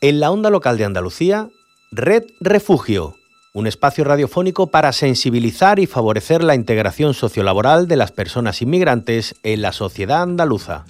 En la onda local de Andalucía, Red Refugio, un espacio radiofónico para sensibilizar y favorecer la integración sociolaboral de las personas inmigrantes en la sociedad andaluza.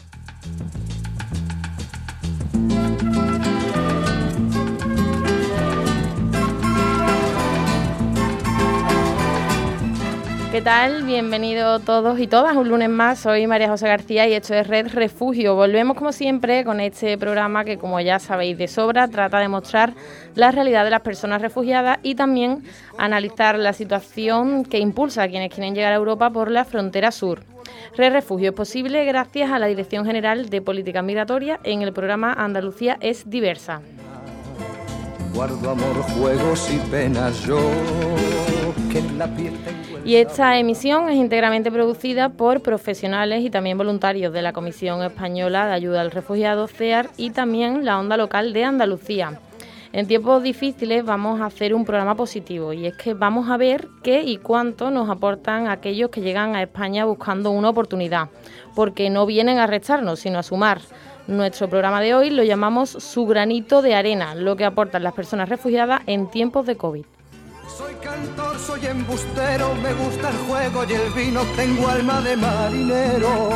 ¿Qué tal? Bienvenidos todos y todas un lunes más. Soy María José García y esto es Red Refugio. Volvemos como siempre con este programa que, como ya sabéis de sobra, trata de mostrar la realidad de las personas refugiadas y también analizar la situación que impulsa a quienes quieren llegar a Europa por la frontera sur. Red Refugio es posible gracias a la Dirección General de Política Migratoria en el programa Andalucía es Diversa. Guardo amor, juegos y penas yo, que en la piel tengo. Y esta emisión es íntegramente producida por profesionales y también voluntarios de la Comisión Española de Ayuda al Refugiado, CEAR, y también la onda local de Andalucía. En tiempos difíciles vamos a hacer un programa positivo y es que vamos a ver qué y cuánto nos aportan aquellos que llegan a España buscando una oportunidad, porque no vienen a restarnos, sino a sumar. Nuestro programa de hoy lo llamamos Su granito de arena, lo que aportan las personas refugiadas en tiempos de COVID. Soy cantor, soy embustero, me gusta el juego y el vino, tengo alma de marinero.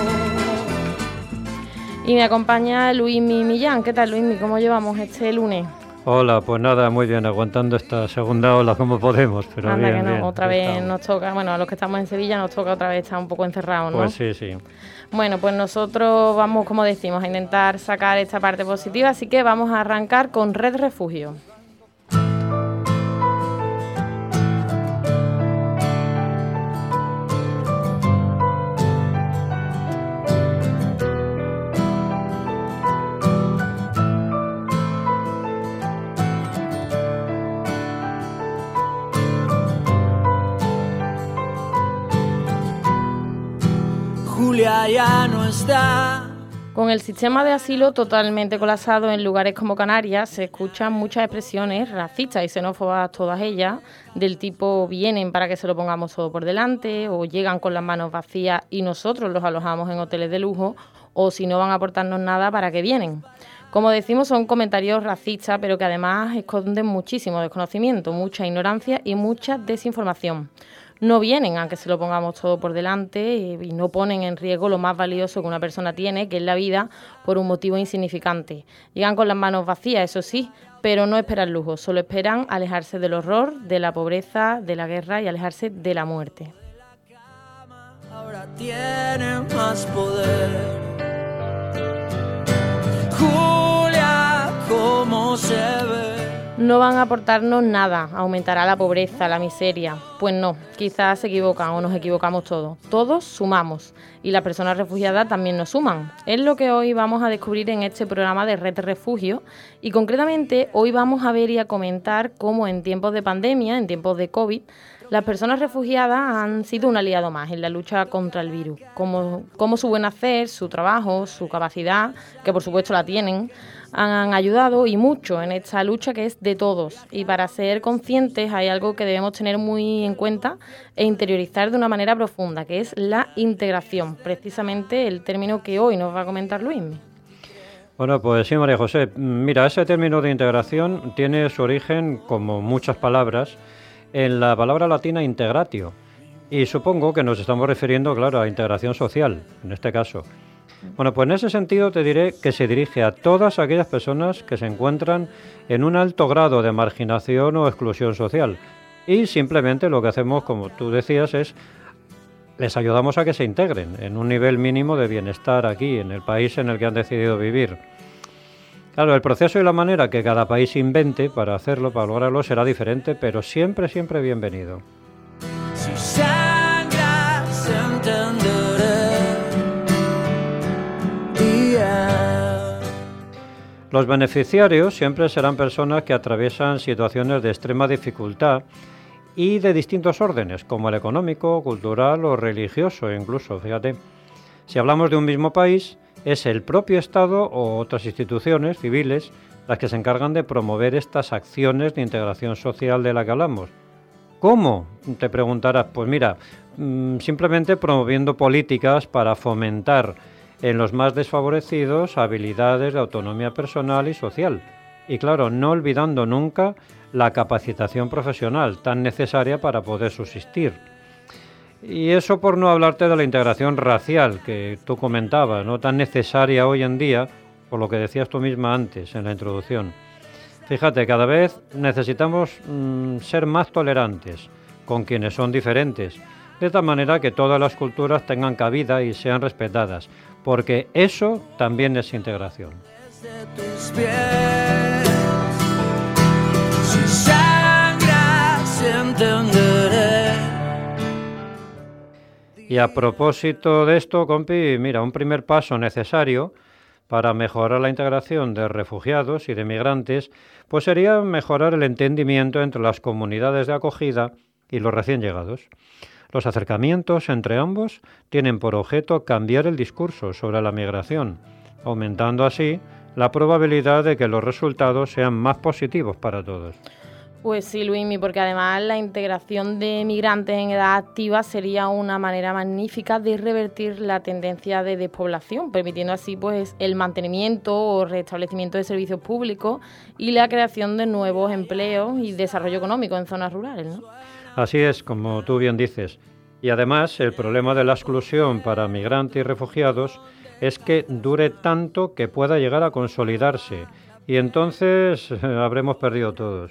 Y me acompaña Luismi Millán. ¿Qué tal, Luismi? ¿Cómo llevamos este lunes? Hola, pues nada, muy bien, aguantando esta segunda ola como podemos, pero anda bien, que no, bien, otra vez estamos. nos toca, bueno, a los que estamos en Sevilla nos toca otra vez estar un poco encerrados, ¿no? Pues sí, sí. Bueno, pues nosotros vamos, como decimos, a intentar sacar esta parte positiva, así que vamos a arrancar con Red Refugio. Julia ya no está. Con el sistema de asilo totalmente colapsado en lugares como Canarias, se escuchan muchas expresiones racistas y xenófobas, todas ellas, del tipo vienen para que se lo pongamos todo por delante, o llegan con las manos vacías y nosotros los alojamos en hoteles de lujo, o si no van a aportarnos nada, ¿para qué vienen? Como decimos, son comentarios racistas, pero que además esconden muchísimo desconocimiento, mucha ignorancia y mucha desinformación. No vienen a que se lo pongamos todo por delante y no ponen en riesgo lo más valioso que una persona tiene, que es la vida, por un motivo insignificante. Llegan con las manos vacías, eso sí, pero no esperan lujo, solo esperan alejarse del horror, de la pobreza, de la guerra y alejarse de la muerte. Ahora tiene más poder. Julia, ¿cómo se ve? No van a aportarnos nada, aumentará la pobreza, la miseria. Pues no, quizás se equivocan o nos equivocamos todos. Todos sumamos y las personas refugiadas también nos suman. Es lo que hoy vamos a descubrir en este programa de Red Refugio y concretamente hoy vamos a ver y a comentar cómo en tiempos de pandemia, en tiempos de COVID, las personas refugiadas han sido un aliado más en la lucha contra el virus. Cómo su buen hacer, su trabajo, su capacidad, que por supuesto la tienen, han ayudado y mucho en esta lucha que es de todos. Y para ser conscientes hay algo que debemos tener muy en cuenta e interiorizar de una manera profunda, que es la integración, precisamente el término que hoy nos va a comentar Luismi. Bueno, pues sí, María José. Mira, ese término de integración tiene su origen, como muchas palabras, en la palabra latina integratio. Y supongo que nos estamos refiriendo, claro, a integración social, en este caso. Bueno, pues en ese sentido te diré que se dirige a todas aquellas personas que se encuentran en un alto grado de marginación o exclusión social. Y simplemente lo que hacemos, como tú decías, es les ayudamos a que se integren en un nivel mínimo de bienestar aquí, en el país en el que han decidido vivir. Claro, el proceso y la manera que cada país invente para hacerlo, para lograrlo, será diferente, pero siempre, siempre bienvenido. Si sangras entenderé. Los beneficiarios siempre serán personas que atraviesan situaciones de extrema dificultad y de distintos órdenes, como el económico, cultural o religioso incluso, fíjate. Si hablamos de un mismo país, es el propio Estado o otras instituciones civiles las que se encargan de promover estas acciones de integración social de la que hablamos. ¿Cómo? Te preguntarás. Pues mira, simplemente promoviendo políticas para fomentar en los más desfavorecidos habilidades de autonomía personal y social, Y claro, no olvidando nunca la capacitación profesional tan necesaria para poder subsistir. Y eso por no hablarte de la integración racial que tú comentabas, ¿no? Tan necesaria hoy en día, por lo que decías tú misma antes en la introducción. Fíjate, cada vez necesitamos ser más tolerantes con quienes son diferentes, de tal manera que todas las culturas tengan cabida y sean respetadas, porque eso también es integración. Y a propósito de esto, compi, mira, un primer paso necesario para mejorar la integración de refugiados y de migrantes, pues sería mejorar el entendimiento entre las comunidades de acogida y los recién llegados. Los acercamientos entre ambos tienen por objeto cambiar el discurso sobre la migración, aumentando así la probabilidad de que los resultados sean más positivos para todos. Pues sí, Luismi, porque además la integración de migrantes en edad activa sería una manera magnífica de revertir la tendencia de despoblación, permitiendo así pues el mantenimiento o restablecimiento de servicios públicos y la creación de nuevos empleos y desarrollo económico en zonas rurales, ¿no? Así es, como tú bien dices. Y además el problema de la exclusión para migrantes y refugiados es que dure tanto que pueda llegar a consolidarse y entonces habremos perdido todos.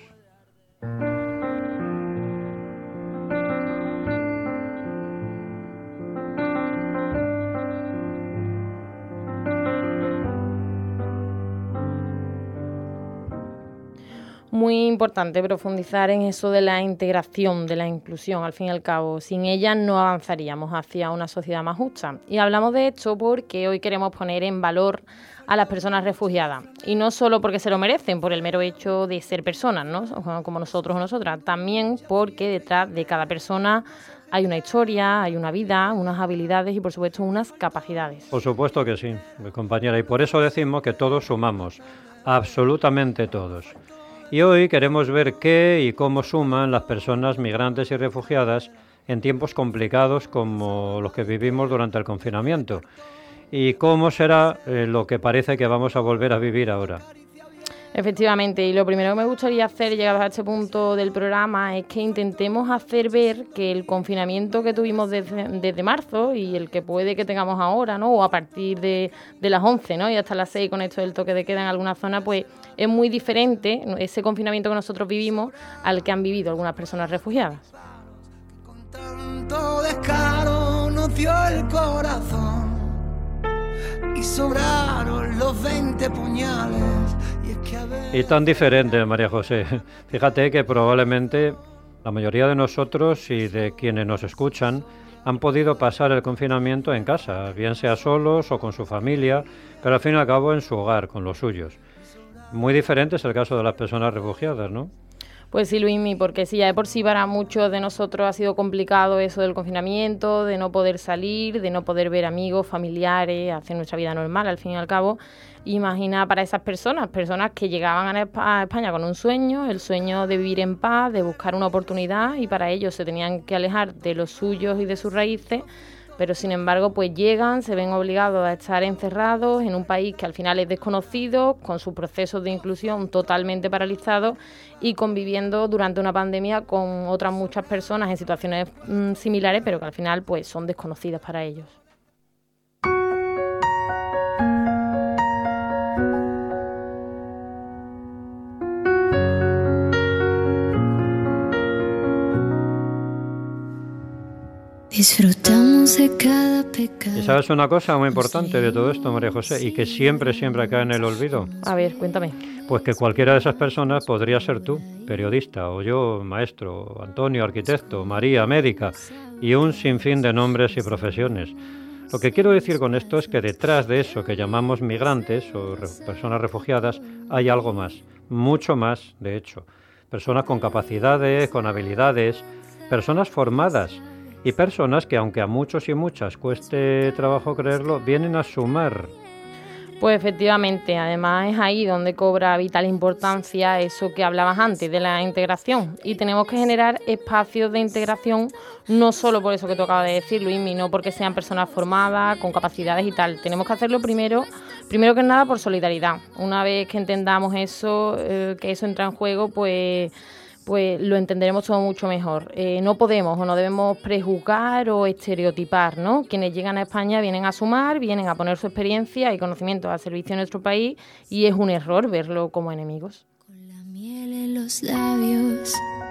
Muy importante profundizar en eso de la integración, de la inclusión. Al fin y al cabo, sin ella no avanzaríamos hacia una sociedad más justa. Y hablamos de esto porque hoy queremos poner en valor a las personas refugiadas. Y no solo porque se lo merecen, por el mero hecho de ser personas, ¿no? Como nosotros o nosotras. También porque detrás de cada persona hay una historia, hay una vida, unas habilidades y, por supuesto, unas capacidades. Por supuesto que sí, compañera. Y por eso decimos que todos sumamos, absolutamente todos. Y hoy queremos ver qué y cómo suman las personas migrantes y refugiadas en tiempos complicados como los que vivimos durante el confinamiento. Y cómo será lo que parece que vamos a volver a vivir ahora. Efectivamente, y lo primero que me gustaría hacer, llegados a este punto del programa, es que intentemos hacer ver que el confinamiento que tuvimos desde marzo y el que puede que tengamos ahora, ¿no? O a partir de las 11, ¿no? Y hasta las 6 con esto del toque de queda en algunas zonas, pues es muy diferente ese confinamiento que nosotros vivimos al que han vivido algunas personas refugiadas. Con tanto descaro nos dio el corazón y sobraron los 20 puñales. Y tan diferente, María José. Fíjate que probablemente la mayoría de nosotros y de quienes nos escuchan han podido pasar el confinamiento en casa, bien sea solos o con su familia, pero al fin y al cabo en su hogar, con los suyos. Muy diferente es el caso de las personas refugiadas, ¿no? Pues sí, Luismi, porque sí, ya de por sí para muchos de nosotros ha sido complicado eso del confinamiento, de no poder salir, de no poder ver amigos, familiares, hacer nuestra vida normal, al fin y al cabo. Imagina para esas personas que llegaban a España con un sueño, el sueño de vivir en paz, de buscar una oportunidad, y para ello se tenían que alejar de los suyos y de sus raíces, pero sin embargo pues llegan, se ven obligados a estar encerrados en un país que al final es desconocido, con sus procesos de inclusión totalmente paralizados y conviviendo durante una pandemia con otras muchas personas en situaciones similares, pero que al final pues son desconocidas para ellos. Disfrutamos de cada pecado. ¿Y sabes una cosa muy importante de todo esto, María José, y que siempre cae en el olvido? A ver, cuéntame. Pues que cualquiera de esas personas podría ser tú, periodista, o yo, maestro, Antonio, arquitecto, María, médica, y un sinfín de nombres y profesiones. Lo que quiero decir con esto es que detrás de eso que llamamos migrantes o personas refugiadas hay algo más, mucho más, de hecho. Personas con capacidades, con habilidades, personas formadas, y personas que, aunque a muchos y muchas cueste trabajo creerlo, vienen a sumar. Pues efectivamente, además es ahí donde cobra vital importancia eso que hablabas antes de la integración, y tenemos que generar espacios de integración no solo por eso que tú acabas de decir, Luismi, no porque sean personas formadas, con capacidades y tal. Tenemos que hacerlo primero que nada por solidaridad. Una vez que entendamos eso, que eso entra en juego, pues lo entenderemos todo mucho mejor. No podemos o no debemos prejuzgar o estereotipar, ¿no? Quienes llegan a España vienen a sumar, vienen a poner su experiencia y conocimiento al servicio de nuestro país, y es un error verlo como enemigos. Con la miel en los labios.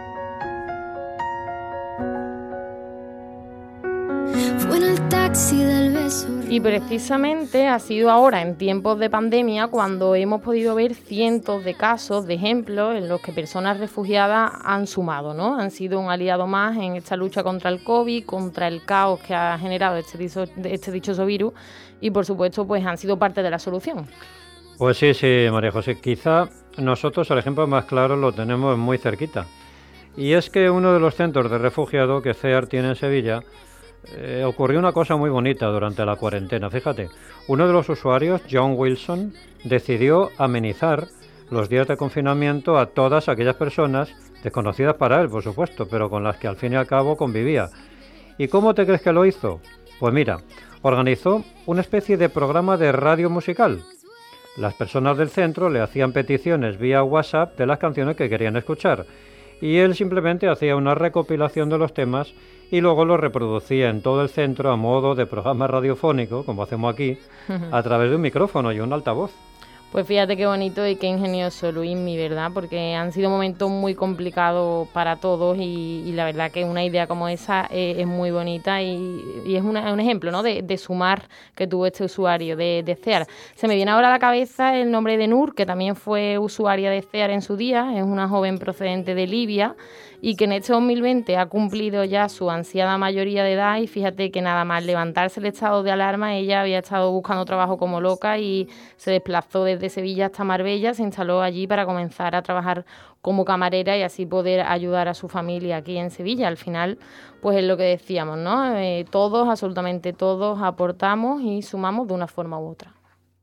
Fue en el taxi del beso. Y precisamente ha sido ahora, en tiempos de pandemia, cuando hemos podido ver cientos de casos, de ejemplos, en los que personas refugiadas han sumado, ¿no? Han sido un aliado más en esta lucha contra el COVID, contra el caos que ha generado este dichoso virus, y por supuesto, pues han sido parte de la solución. Pues sí, María José. Quizá nosotros el ejemplo más claro lo tenemos muy cerquita. Y es que uno de los centros de refugiados que CEAR tiene en Sevilla, ocurrió una cosa muy bonita durante la cuarentena. Fíjate, uno de los usuarios, John Wilson, decidió amenizar los días de confinamiento a todas aquellas personas, desconocidas para él, por supuesto, pero con las que al fin y al cabo convivía. ¿Y cómo te crees que lo hizo? Pues mira, organizó una especie de programa de radio musical. Las personas del centro le hacían peticiones vía WhatsApp de las canciones que querían escuchar, y él simplemente hacía una recopilación de los temas y luego los reproducía en todo el centro a modo de programa radiofónico, como hacemos aquí, a través de un micrófono y un altavoz. Pues fíjate qué bonito y qué ingenioso, Luismi, ¿verdad? Porque han sido momentos muy complicados para todos, y la verdad que una idea como esa es muy bonita, y es un ejemplo, ¿no? de sumar que tuvo este usuario de CEAR. Se me viene ahora a la cabeza el nombre de Nur, que también fue usuaria de CEAR en su día. Es una joven procedente de Libia y que en este 2020 ha cumplido ya su ansiada mayoría de edad, y fíjate que nada más levantarse el estado de alarma, ella había estado buscando trabajo como loca y se desplazó desde Sevilla hasta Marbella, se instaló allí para comenzar a trabajar como camarera y así poder ayudar a su familia aquí en Sevilla. Al final, pues es lo que decíamos, ¿no? Todos, absolutamente todos, aportamos y sumamos de una forma u otra.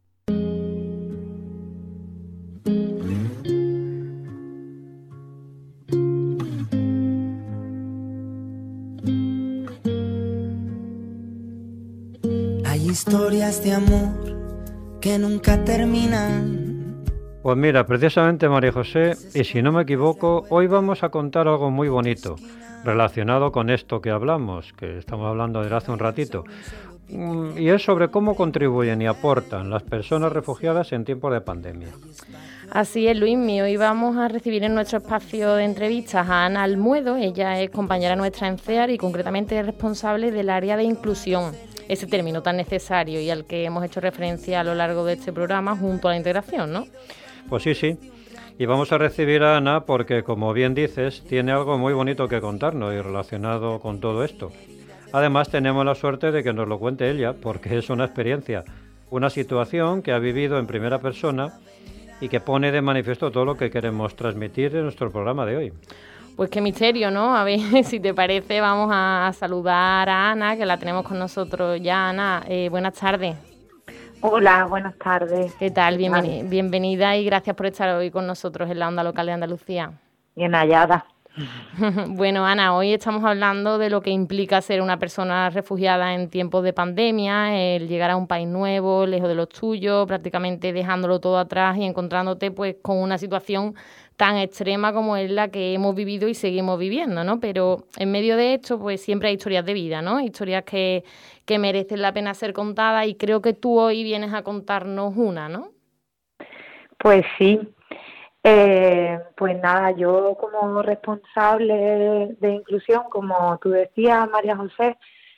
Hay historias de amor que nunca terminan. Pues mira, precisamente, María José, y si no me equivoco, hoy vamos a contar algo muy bonito relacionado con esto que hablamos, que estamos hablando desde hace un ratito, y es sobre cómo contribuyen y aportan las personas refugiadas en tiempos de pandemia. Así es, Luismi. Hoy vamos a recibir en nuestro espacio de entrevistas a Ana Almuedo. Ella es compañera nuestra en CEAR y concretamente es responsable del área de inclusión, ese término tan necesario y al que hemos hecho referencia a lo largo de este programa junto a la integración, ¿no? Pues sí. Y vamos a recibir a Ana porque, como bien dices, tiene algo muy bonito que contarnos y relacionado con todo esto. Además, tenemos la suerte de que nos lo cuente ella, porque es una experiencia, una situación que ha vivido en primera persona y que pone de manifiesto todo lo que queremos transmitir en nuestro programa de hoy. Pues qué misterio, ¿no? A ver, si te parece, vamos a saludar a Ana, que la tenemos con nosotros ya. Ana, buenas tardes. Hola, buenas tardes. ¿Qué tal? Bienvenida y gracias por estar hoy con nosotros en la Onda Local de Andalucía. Bien hallada. Bueno, Ana, hoy estamos hablando de lo que implica ser una persona refugiada en tiempos de pandemia, el llegar a un país nuevo, lejos de los tuyos, prácticamente dejándolo todo atrás y encontrándote pues con una situación tan extrema como es la que hemos vivido y seguimos viviendo, ¿no? Pero en medio de esto pues siempre hay historias de vida, ¿no? Historias que merecen la pena ser contadas, y creo que tú hoy vienes a contarnos una, ¿no? Pues sí. Pues nada, yo como responsable de inclusión, como tú decías, María José,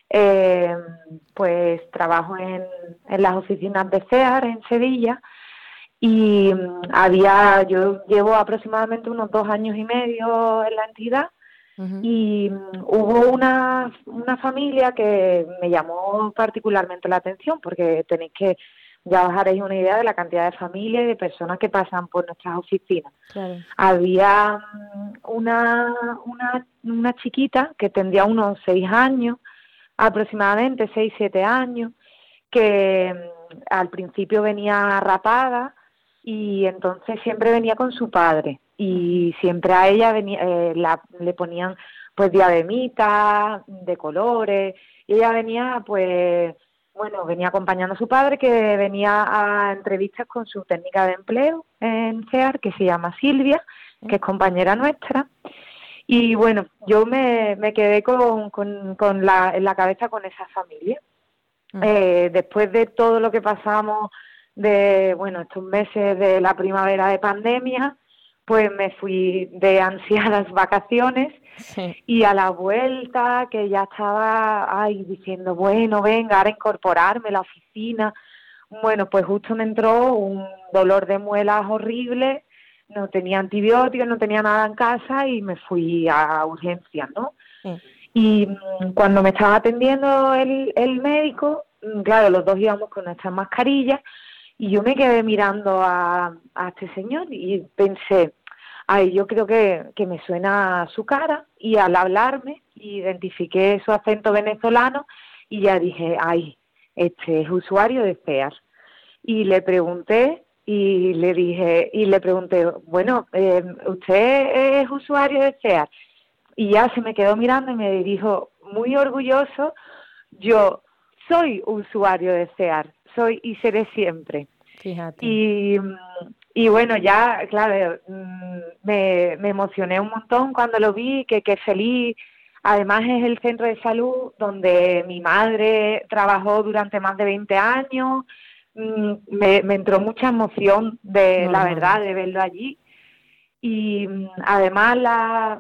pues trabajo en las oficinas de CEAR en Sevilla, y yo llevo aproximadamente unos 2 años y medio en la entidad. Uh-huh. Y hubo una familia que me llamó particularmente la atención, porque ya os haréis una idea de la cantidad de familias y de personas que pasan por nuestras oficinas. Claro. Había una chiquita que tendría unos 6 años, aproximadamente 6-7 años, que al principio venía rapada y entonces siempre venía con su padre y siempre a ella le ponían pues diademitas de colores y ella venía venía acompañando a su padre, que venía a entrevistas con su técnica de empleo en CEAR, que se llama Silvia, que es compañera nuestra. Y bueno, yo me quedé en la cabeza con esa familia. Después de todo lo que pasamos estos meses de la primavera de pandemia, pues me fui de ansiadas vacaciones. Sí. Y a la vuelta, que ya estaba diciendo, bueno, venga, ahora incorporarme a la oficina. Bueno, pues justo me entró un dolor de muelas horrible, no tenía antibióticos, no tenía nada en casa y me fui a urgencias, ¿no? Sí. Y cuando me estaba atendiendo el médico, claro, los dos íbamos con nuestras mascarillas y yo me quedé mirando a este señor y pensé, yo creo que me suena su cara, y al hablarme identifiqué su acento venezolano y ya dije, este es usuario de CEAR. Y le pregunté bueno, ¿usted es usuario de CEAR? Y ya se me quedó mirando y me dijo, muy orgulloso, yo soy usuario de CEAR, soy y seré siempre. Fíjate. Y bueno, ya, claro, me emocioné un montón cuando lo vi, que feliz. Además es el centro de salud donde mi madre trabajó durante más de 20 años. Me entró mucha emoción la verdad, de verlo allí. Y además,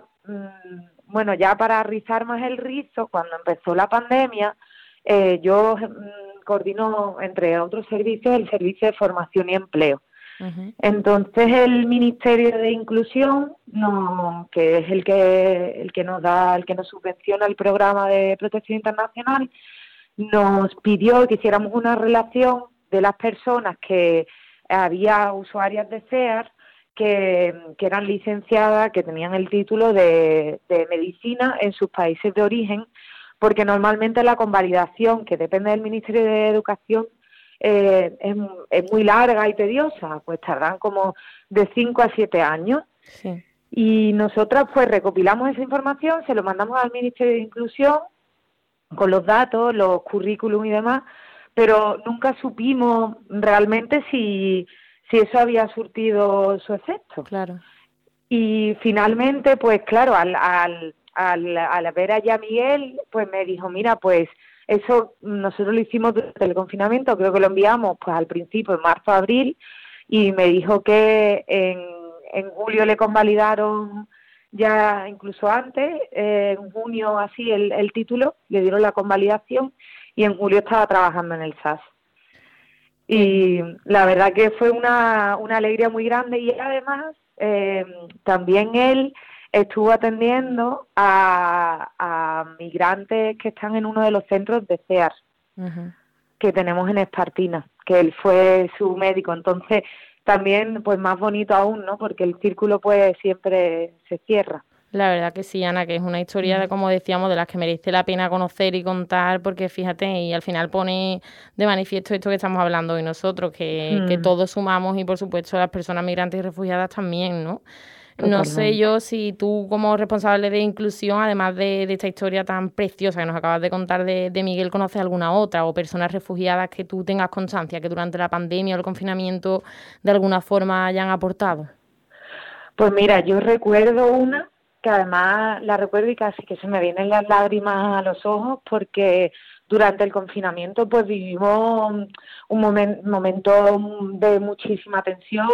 ya para rizar más el rizo, cuando empezó la pandemia, yo coordino, entre otros servicios, el Servicio de Formación y Empleo. Uh-huh. Entonces el Ministerio de Inclusión, que es el que nos subvenciona el programa de protección internacional, nos pidió que hiciéramos una relación de las personas que había usuarias de CEAR que eran licenciadas, que tenían el título de medicina en sus países de origen, porque normalmente la convalidación, que depende del Ministerio de Educación, es muy larga y tediosa, pues tardan como de 5 a 7 años. Sí. Y nosotras pues recopilamos esa información, se lo mandamos al Ministerio de Inclusión con los datos, los currículum y demás, pero nunca supimos realmente si eso había surtido su efecto. Claro. Y finalmente, pues claro, al ver a Miguel, pues me dijo, mira, pues eso nosotros lo hicimos durante el confinamiento, creo que lo enviamos pues al principio, en marzo, abril, y me dijo que en julio le convalidaron ya incluso antes, en junio así el título, le dieron la convalidación y en julio estaba trabajando en el SAS. Y la verdad que fue una alegría muy grande y además también él estuvo atendiendo a migrantes que están en uno de los centros de CEAR, uh-huh, que tenemos en Espartina, que él fue su médico. Entonces, también, pues más bonito aún, ¿no? Porque el círculo, pues, siempre se cierra. La verdad que sí, Ana, que es una historia, como decíamos, de las que merece la pena conocer y contar, porque fíjate, y al final pone de manifiesto esto que estamos hablando hoy nosotros, que todos sumamos y, por supuesto, las personas migrantes y refugiadas también, ¿no? Totalmente. No sé yo si tú, como responsable de inclusión, además de esta historia tan preciosa que nos acabas de contar de Miguel, ¿conoces alguna otra o personas refugiadas que tú tengas constancia que durante la pandemia o el confinamiento de alguna forma hayan aportado? Pues mira, yo recuerdo una que además la recuerdo y casi que se me vienen las lágrimas a los ojos, porque durante el confinamiento pues vivimos un momento de muchísima tensión.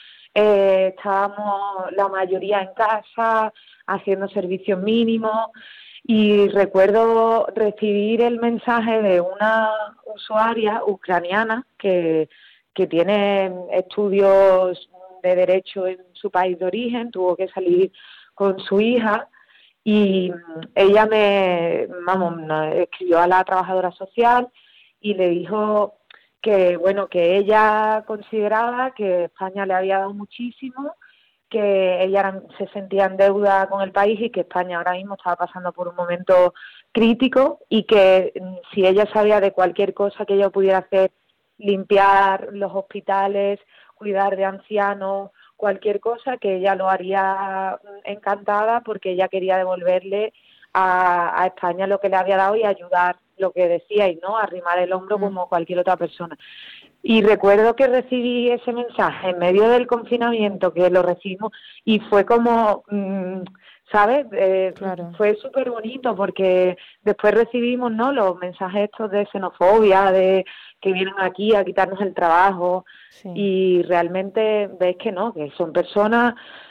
Estábamos la mayoría en casa haciendo servicios mínimos y recuerdo recibir el mensaje de una usuaria ucraniana que tiene estudios de derecho en su país de origen, tuvo que salir con su hija y ella me escribió a la trabajadora social y le dijo que ella consideraba que España le había dado muchísimo, que ella se sentía en deuda con el país y que España ahora mismo estaba pasando por un momento crítico y que si ella sabía de cualquier cosa que ella pudiera hacer limpiar los hospitales, cuidar de ancianos, cualquier cosa, que ella lo haría encantada, porque ella quería devolverle a España lo que le había dado y ayudar, lo que decíais, ¿no? Arrimar el hombro como cualquier otra persona. Y recuerdo que recibí ese mensaje en medio del confinamiento, que lo recibimos, y fue como, ¿sabes? Claro. Fue súper bonito, porque después recibimos, ¿no?, los mensajes estos de xenofobia, de que vienen aquí a quitarnos el trabajo, Sí. y realmente ves que no, que son personas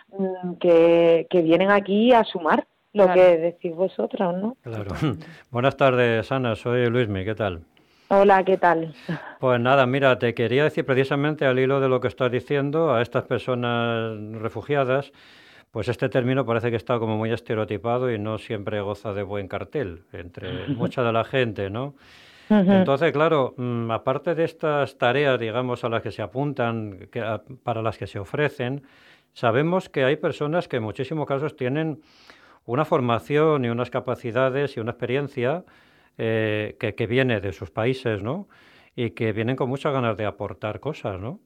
que vienen aquí a sumar lo Claro. que decís vosotros, ¿no? Claro. Buenas tardes, Ana, soy Luismi, ¿qué tal? Hola, ¿qué tal? Pues nada, mira, te quería decir precisamente al hilo de lo que estás diciendo, a estas personas refugiadas, pues este término parece que está como muy estereotipado y no siempre goza de buen cartel entre mucha de la gente, ¿no? Entonces, claro, aparte de estas tareas, digamos, a las que se apuntan, para las que se ofrecen, sabemos que hay personas que en muchísimos casos tienen una formación y unas capacidades y una experiencia que viene de sus países, ¿no? Y que vienen con muchas ganas de aportar cosas, ¿no?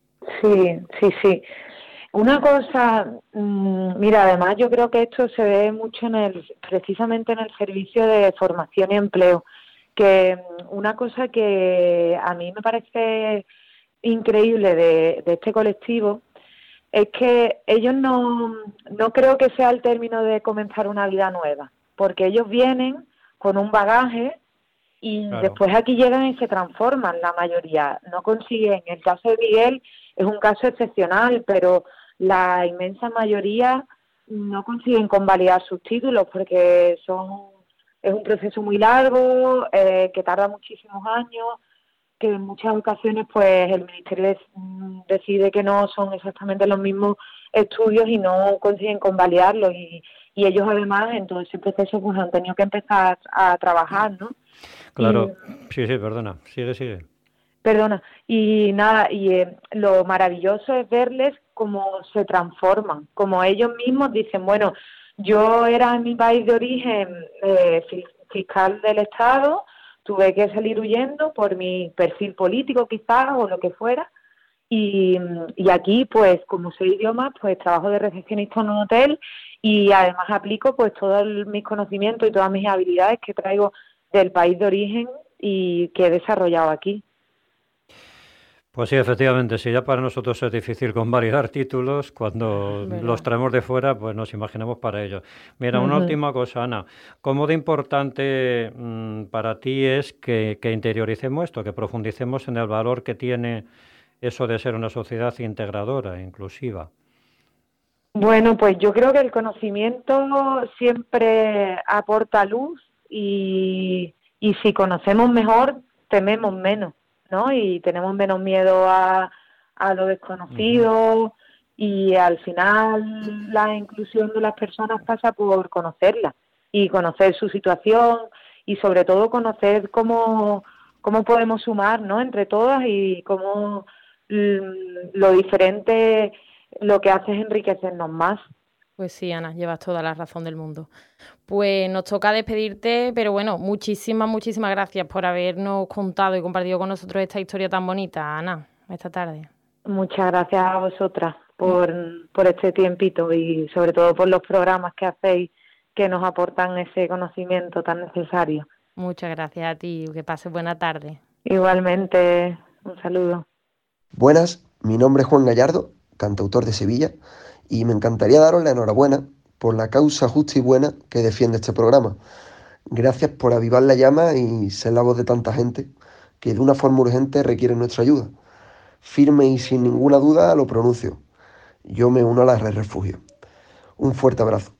Sí. Una cosa, mira, además yo creo que esto se ve mucho precisamente en el servicio de formación y empleo, que una cosa que a mí me parece increíble de este colectivo es que ellos no creo que sea el término de comenzar una vida nueva, porque ellos vienen con un bagaje y Claro. después aquí llegan y se transforman, la mayoría no consiguen. El caso de Miguel es un caso excepcional, pero la inmensa mayoría no consiguen convalidar sus títulos, porque es un proceso muy largo, que tarda muchísimos años, que en muchas ocasiones pues el Ministerio decide que no son exactamente los mismos estudios y no consiguen convalidarlos, y ellos además en todo ese proceso pues han tenido que empezar a trabajar, ¿no? Claro, sí, perdona, sigue. Perdona, y nada, lo maravilloso es verles cómo se transforman, como ellos mismos dicen, bueno, yo era en mi país de origen fiscal del Estado, tuve que salir huyendo por mi perfil político quizás o lo que fuera, y aquí pues como soy idioma, pues trabajo de recepcionista en un hotel y además aplico pues todos mis conocimientos y todas mis habilidades que traigo del país de origen y que he desarrollado aquí. Pues sí, efectivamente, si ya para nosotros es difícil convalidar títulos, cuando los traemos de fuera, pues nos imaginamos para ellos. Mira, una última cosa, Ana, ¿cómo de importante para ti es que interioricemos esto, que profundicemos en el valor que tiene eso de ser una sociedad integradora, inclusiva? Bueno, pues yo creo que el conocimiento siempre aporta luz y si conocemos mejor, tememos menos, ¿no? Y tenemos menos miedo a lo desconocido, y al final la inclusión de las personas pasa por conocerlas y conocer su situación y sobre todo conocer cómo podemos sumar, ¿no?, entre todas, y cómo lo diferente lo que hace es enriquecernos más. Pues sí, Ana, llevas toda la razón del mundo. Pues nos toca despedirte, pero bueno, muchísimas gracias por habernos contado y compartido con nosotros esta historia tan bonita, Ana, esta tarde. Muchas gracias a vosotras por este tiempito y sobre todo por los programas que hacéis que nos aportan ese conocimiento tan necesario. Muchas gracias a ti, que pases buena tarde. Igualmente, un saludo. Buenas, mi nombre es Juan Gallardo, cantautor de Sevilla, y me encantaría daros la enhorabuena por la causa justa y buena que defiende este programa. Gracias por avivar la llama y ser la voz de tanta gente que de una forma urgente requiere nuestra ayuda. Firme y sin ninguna duda lo pronuncio. Yo me uno a la Red Refugio. Un fuerte abrazo.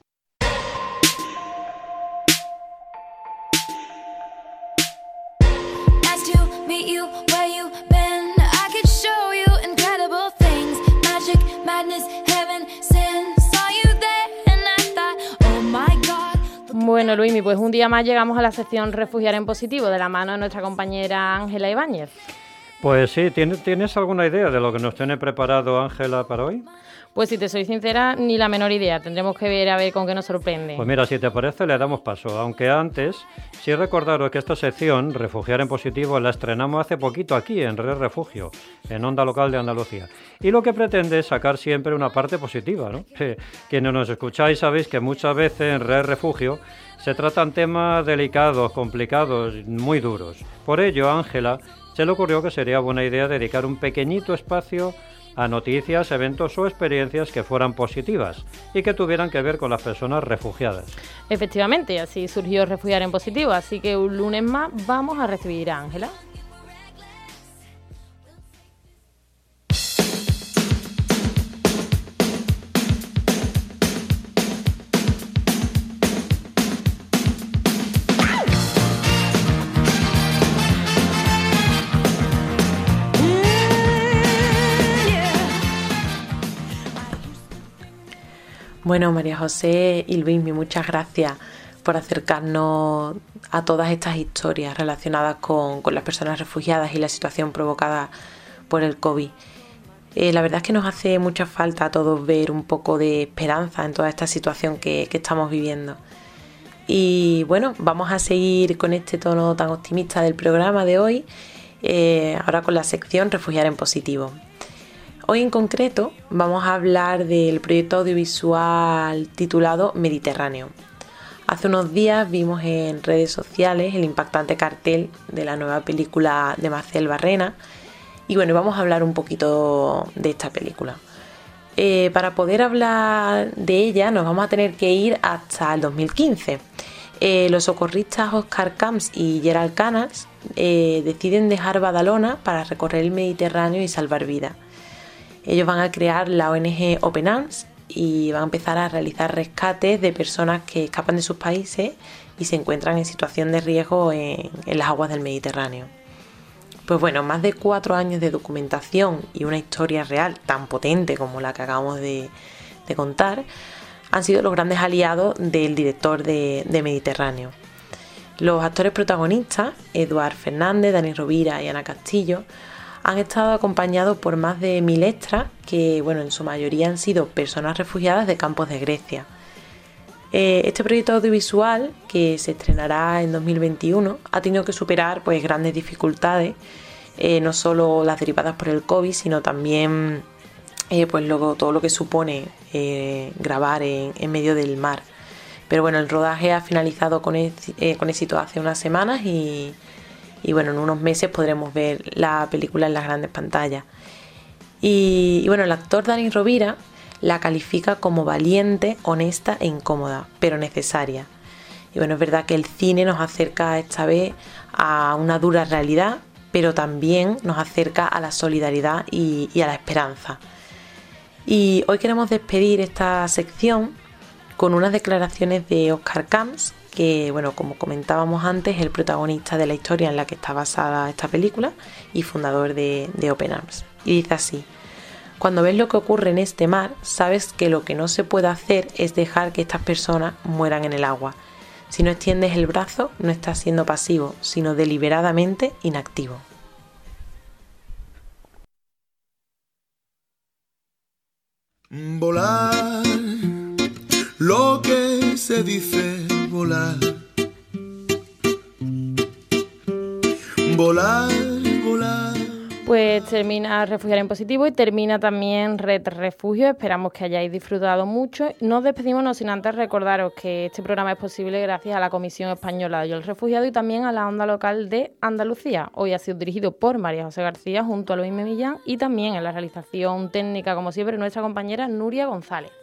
Bueno, Luismi, pues un día más llegamos a la sección Refugiar en Positivo, de la mano de nuestra compañera Ángela Ibáñez. Pues sí, ¿tienes alguna idea de lo que nos tiene preparado Ángela para hoy? Pues si te soy sincera, ni la menor idea. Tendremos que ver a ver con qué nos sorprende. Pues mira, si te parece, le damos paso. Aunque antes, sí recordaros que esta sección, Refugiar en Positivo, la estrenamos hace poquito aquí, en Red Refugio, en Onda Local de Andalucía. Y lo que pretende es sacar siempre una parte positiva, ¿no? Quienes nos escucháis sabéis que muchas veces en Red Refugio se tratan temas delicados, complicados, muy duros. Por ello, a Ángela se le ocurrió que sería buena idea dedicar un pequeñito espacio a noticias, eventos o experiencias que fueran positivas y que tuvieran que ver con las personas refugiadas. Efectivamente, así surgió Refugiar en Positivo, así que un lunes más vamos a recibir a Ángela. Bueno, María José y Luismi, muchas gracias por acercarnos a todas estas historias relacionadas con las personas refugiadas y la situación provocada por el COVID. La verdad es que nos hace mucha falta a todos ver un poco de esperanza en toda esta situación que estamos viviendo. Y bueno, vamos a seguir con este tono tan optimista del programa de hoy, ahora con la sección Refugiar en Positivo. Hoy en concreto vamos a hablar del proyecto audiovisual titulado Mediterráneo. Hace unos días vimos en redes sociales el impactante cartel de la nueva película de Marcel Barrena y bueno, vamos a hablar un poquito de esta película. Para poder hablar de ella nos vamos a tener que ir hasta el 2015. Los socorristas Oscar Camps y Gerald Canals deciden dejar Badalona para recorrer el Mediterráneo y salvar vidas. Ellos van a crear la ONG Open Arms y van a empezar a realizar rescates de personas que escapan de sus países y se encuentran en situación de riesgo en las aguas del Mediterráneo. Pues bueno, más de 4 años de documentación y una historia real tan potente como la que acabamos de contar han sido los grandes aliados del director de Mediterráneo. Los actores protagonistas, Eduard Fernández, Dani Rovira y Ana Castillo, han estado acompañados por más de 1000 extras que, bueno, en su mayoría han sido personas refugiadas de campos de Grecia. Este proyecto audiovisual, que se estrenará en 2021, ha tenido que superar pues grandes dificultades, no solo las derivadas por el COVID, sino también pues luego todo lo que supone grabar en medio del mar. Pero bueno, el rodaje ha finalizado con éxito hace unas semanas y bueno, en unos meses podremos ver la película en las grandes pantallas. Y bueno, el actor Dani Rovira la califica como valiente, honesta e incómoda, pero necesaria. Y bueno, es verdad que el cine nos acerca esta vez a una dura realidad, pero también nos acerca a la solidaridad y a la esperanza. Y hoy queremos despedir esta sección con unas declaraciones de Oscar Camps, que, bueno, como comentábamos antes, es el protagonista de la historia en la que está basada esta película y fundador de Open Arms. Y dice así: cuando ves lo que ocurre en este mar, sabes que lo que no se puede hacer es dejar que estas personas mueran en el agua. Si no extiendes el brazo, no estás siendo pasivo, sino deliberadamente inactivo. Volar, lo que se dice volar. Volar, volar. Pues termina Refugiar en Positivo y termina también Red Refugio. Esperamos que hayáis disfrutado mucho. Nos despedimos no sin antes recordaros que este programa es posible gracias a la Comisión Española de Yo el Refugiado y también a la Onda Local de Andalucía. Hoy ha sido dirigido por María José García junto a Luismi Millán y también en la realización técnica, como siempre, nuestra compañera Nuria González.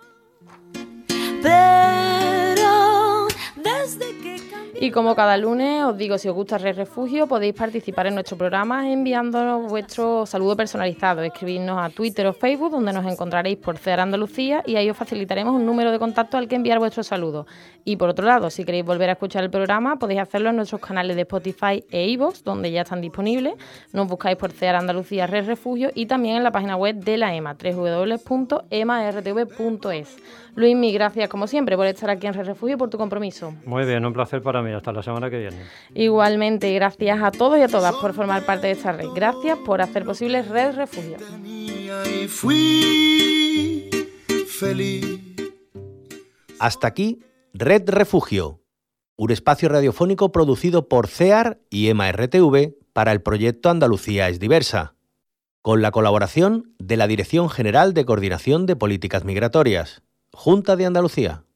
Pero desde que Y como cada lunes os digo, si os gusta Red Refugio, podéis participar en nuestro programa enviándonos vuestro saludo personalizado. Escribidnos a Twitter o Facebook, donde nos encontraréis por CEAR Andalucía, y ahí os facilitaremos un número de contacto al que enviar vuestro saludo. Y por otro lado, si queréis volver a escuchar el programa, podéis hacerlo en nuestros canales de Spotify e iVoox, donde ya están disponibles. Nos buscáis por CEAR Andalucía Red Refugio y también en la página web de la EMA, www.emartv.es. Luismi, gracias como siempre por estar aquí en Red Refugio y por tu compromiso. Muy Muy bien, un placer para mí. Hasta la semana que viene. Igualmente, gracias a todos y a todas por formar parte de esta red. Gracias por hacer posible Red Refugio. Y fui feliz. Hasta aquí, Red Refugio, un espacio radiofónico producido por CEAR y EMA RTV para el proyecto Andalucía es diversa, con la colaboración de la Dirección General de Coordinación de Políticas Migratorias, Junta de Andalucía.